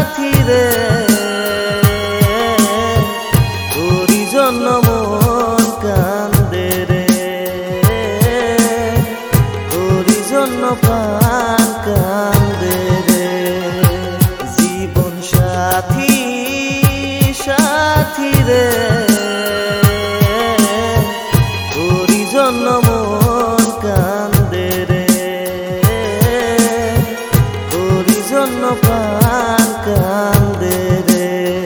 সাথী রে তোরি জন্য মন কান্দে রে তোরি জন্য প্রাণ কান্দে রে জীবন সাথী সাথী রে তোরি জন্য মন কান্দে রে তোরি জন্য প্রাণ কান্দে রে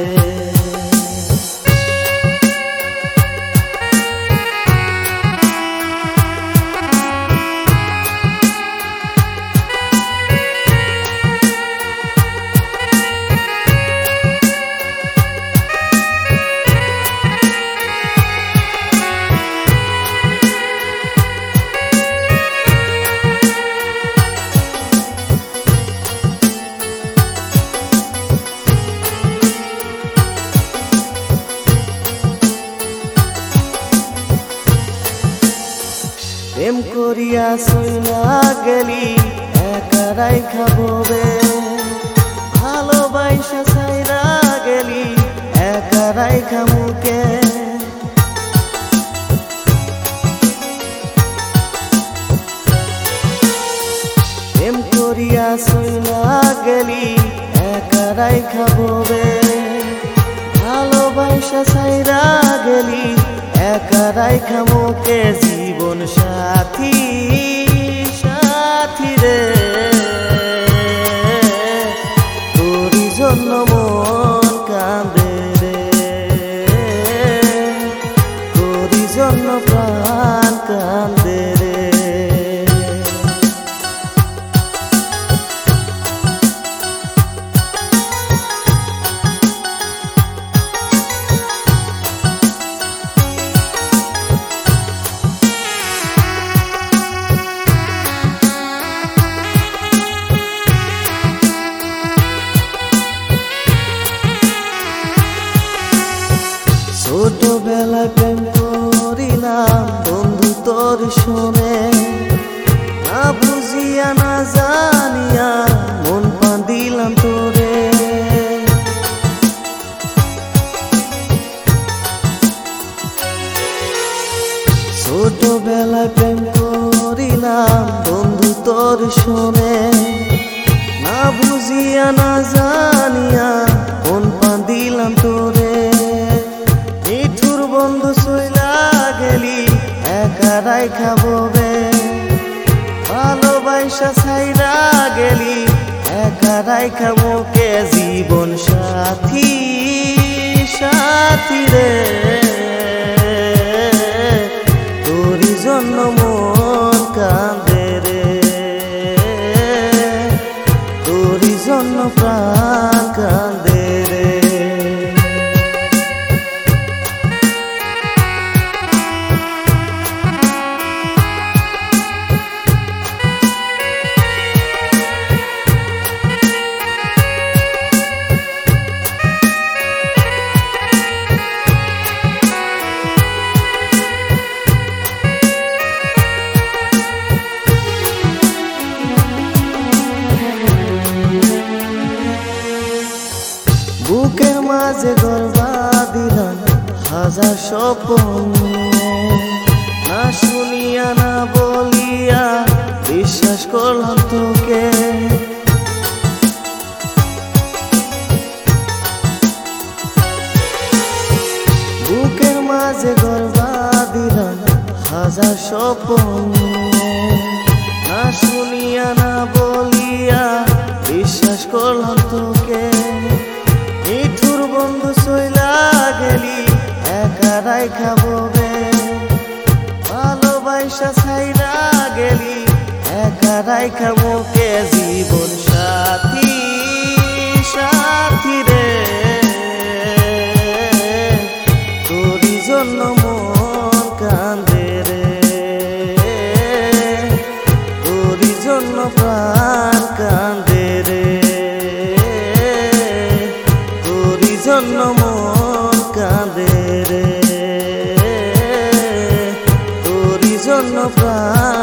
প্রেম করিয়া চইলা গেলি একা রাইখা ববে ভালোবাসা ছাইরা গেলি একা রাইখা মুকে প্রেম করিয়া চইলা গেলি একা রাইখা ববে ভালোবাসা ছাইরা গেলি একা রাইখা মুকে জীবন সাথী সাথী রে তোরি জন্য মন কান্দে রে তোরি জন্য প্রাণ কান্দে রে ছোটবেলায় প্রেম করিলাম বন্ধু তোর শোনে না বুঝিয়া না জানিয়া মন বাঁধিলাম তোরে ছোটবেলায় প্রেম করিলাম বন্ধু তোর শোনে না বুঝিয়া না জানিয়া মন বাঁধিলাম তোরে নিঠুর বন্ধু চইলা গেলি একা রাইখা ববে ভালোবাসা ছাইরা গেলি একা রাইখা মুকে জীবন সাথী সাথী রে তোরি জন্য মন কান্দে রে তোরি জন্য প্রাণ কান্দে রে বুকের মাঝে গর্বা দিলাম হাজার স্বপ্ন না শুনিয়া না বলিয়া বিশ্বাস করলাম তোকে বুকের মাঝে গর্বা দিলাম হাজার স্বপ্ন না শুনিয়া না বলিয়া বিশ্বাস করলাম তোকে নিঠুর বন্ধু চইলা গেলি একা রাইখা ববে ভালোবাসা ছাইরা গেলি একা রাইখা মুকে জীবন সাথী সাথী রে তোরি জন্য মন কান্দে রে তোরি জন্য প্রাণ কান্দে রে তোরি জন্য মন কান্দে রে তোরি জন্য প্রাণ